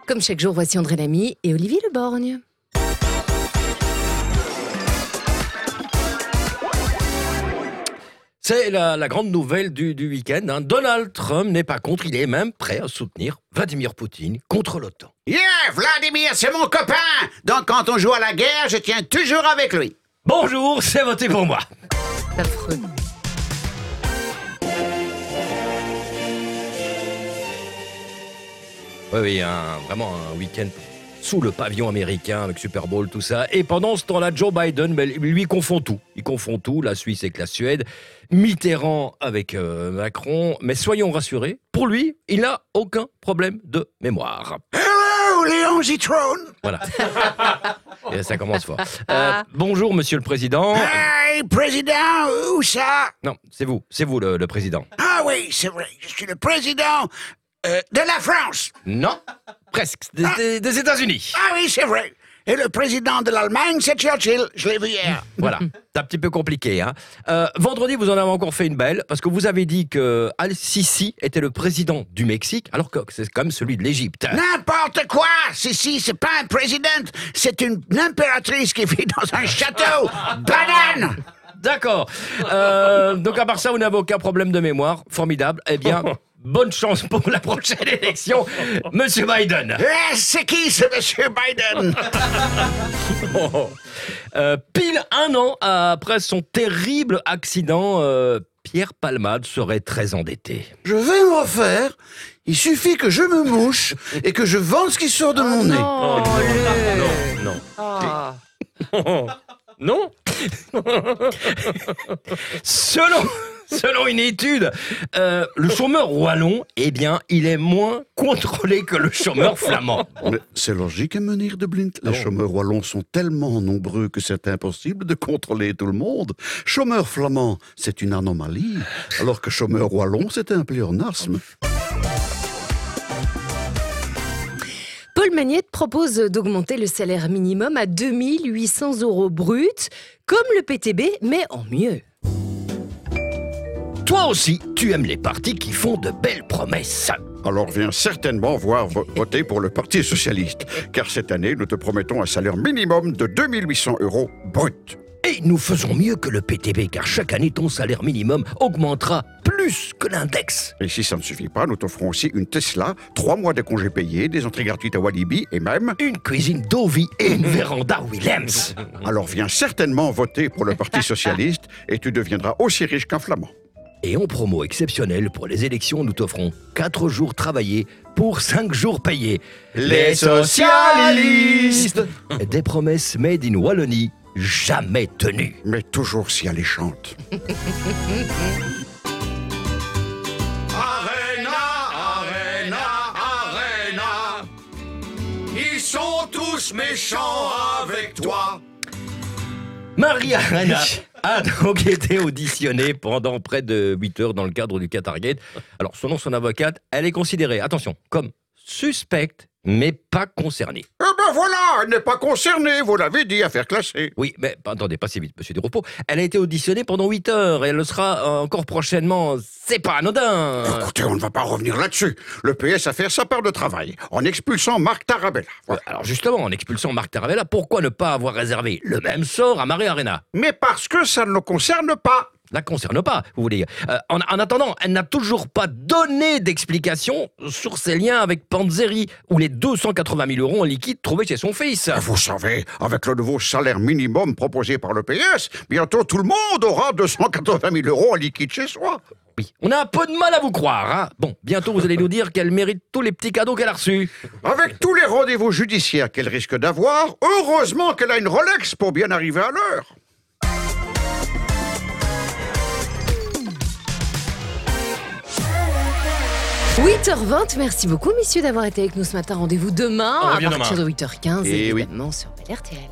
Comme chaque jour, voici André Lamy et Olivier Le Borgne. C'est la grande nouvelle du week-end. Hein. Donald Trump n'est pas contre, il est même prêt à soutenir Vladimir Poutine contre l'OTAN. Yeah, Vladimir, c'est mon copain. Donc quand on joue à la guerre, je tiens toujours avec lui. Bonjour, c'est voté pour moi. C'est affreux. Oui, vraiment un week-end sous le pavillon américain avec Super Bowl, tout ça. Et pendant ce temps-là, Joe Biden, lui, confond tout. Il confond tout, la Suisse avec la Suède, Mitterrand avec Macron. Mais soyons rassurés, pour lui, il n'a aucun problème de mémoire. Hello, Léon Zitrone. Voilà. Et ça commence fort. Bonjour, monsieur le président. Hey, président, où ça? Non, c'est vous le président. Ah oui, c'est vrai, je suis le président de la France. Non, presque, des États-Unis. Ah oui, c'est vrai. Et le président de l'Allemagne, c'est Churchill. Je l'ai vu hier. Voilà, c'est un petit peu compliqué. Hein. Vendredi, vous en avez encore fait une belle, parce que vous avez dit que Al-Sisi était le président du Mexique, alors que c'est comme celui de l'Égypte. N'importe quoi. Sisi, c'est pas un président. C'est une impératrice qui vit dans un château. Banane. D'accord. Donc à part ça, vous n'avez aucun problème de mémoire. Formidable. Eh bien, bonne chance pour la prochaine élection, monsieur Biden. C'est qui ce monsieur Biden? Pile un an après son terrible accident, Pierre Palmade serait très endetté. Je vais me refaire. Il suffit que je me mouche et que je vende ce qui sort de mon nez. Non. Selon une étude, le chômeur wallon, eh bien, il est moins contrôlé que le chômeur flamand. Mais c'est logique, Meneer de Blint. Les chômeurs wallons sont tellement nombreux que c'est impossible de contrôler tout le monde. Chômeur flamand, c'est une anomalie, alors que chômeur wallon, c'est un pléonasme. Paul Magnette propose d'augmenter le salaire minimum à 2 800 € brut, comme le PTB, mais en mieux. Toi aussi, tu aimes les partis qui font de belles promesses. Alors viens certainement voter pour le Parti Socialiste, car cette année, nous te promettons un salaire minimum de 2 800 € brut. Et nous faisons mieux que le PTB, car chaque année, ton salaire minimum augmentera plus que l'index. Et si ça ne suffit pas, nous t'offrons aussi une Tesla, 3 mois de congés payés, des entrées gratuites à Walibi et même... une cuisine Dovi et une véranda Willems. Alors viens certainement voter pour le Parti Socialiste et tu deviendras aussi riche qu'un flamand. Et en promo exceptionnelle pour les élections, nous t'offrons 4 jours travaillés pour 5 jours payés. Les socialistes. Des promesses made in Wallonie, jamais tenues. Mais toujours si alléchantes. Arena. Ils sont tous méchants avec toi. Maria-Arena a donc été auditionnée pendant près de 8 heures dans le cadre du Qatargate. Alors, selon son avocate, elle est considérée, attention, comme suspecte, mais pas concernée. Eh ben voilà, elle n'est pas concernée, vous l'avez dit, affaire classée. Oui, mais attendez, pas si vite, monsieur Desrepos. Elle a été auditionnée pendant 8 heures et elle le sera encore prochainement. C'est pas anodin. Écoutez, on ne va pas revenir là-dessus. Le PS a fait sa part de travail, en expulsant Marc Tarabella. Voilà. Alors justement, en expulsant Marc Tarabella, pourquoi ne pas avoir réservé le même sort à Maria-Arena? Mais parce que ça ne le concerne pas. La concerne pas, vous voulez dire. En attendant, elle n'a toujours pas donné d'explication sur ses liens avec Panzeri ou les 280 000 € en liquide trouvés chez son fils. Vous savez, avec le nouveau salaire minimum proposé par le PS, bientôt tout le monde aura 280 000 € en liquide chez soi. Oui, on a un peu de mal à vous croire, hein. Bon, bientôt vous allez nous dire qu'elle mérite tous les petits cadeaux qu'elle a reçus. Avec tous les rendez-vous judiciaires qu'elle risque d'avoir, heureusement qu'elle a une Rolex pour bien arriver à l'heure. 8h20, merci beaucoup messieurs d'avoir été avec nous ce matin. Rendez-vous demain On à revient partir demain. de 8h15 Et oui. évidemment sur Bel RTL.